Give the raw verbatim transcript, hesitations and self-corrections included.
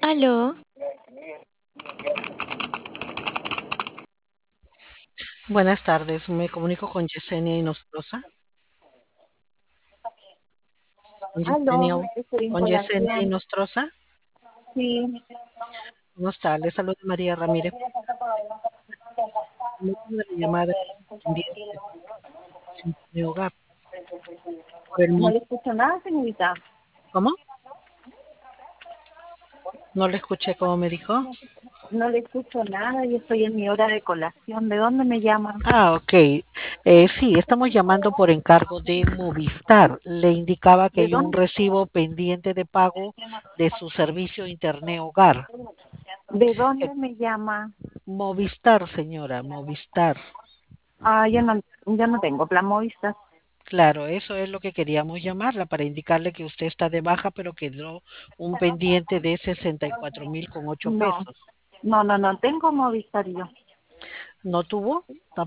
Aló, Buenas tardes, me comunico con Yesenia Inostroza. Con Yesenia, Aló, estoy en con Yesenia colación. Inostroza. Sí, ¿Cómo está? Le saluda María Ramírez. El motivo de la llamada es pendiente de su de hogar por el no monto. le escucho nada, señorita. ¿Cómo? No le escuché como me dijo. No le escucho nada y estoy en mi hora de colación. ¿De dónde me llaman? Ah, ok. Eh, sí, estamos llamando por encargo de Movistar. Le indicaba que ¿De hay un dónde? recibo pendiente de pago de su servicio Internet Hogar. ¿De Eh, dónde me llama? Movistar, señora, Movistar. Ah, yo no, yo no tengo plan Movistar. Claro, eso es lo que queríamos llamarla para indicarle que usted está de baja, pero quedó un pendiente de sesenta y cuatro mil con ocho No, pesos. no, no, no tengo Movistar yo. ¿No tuvo?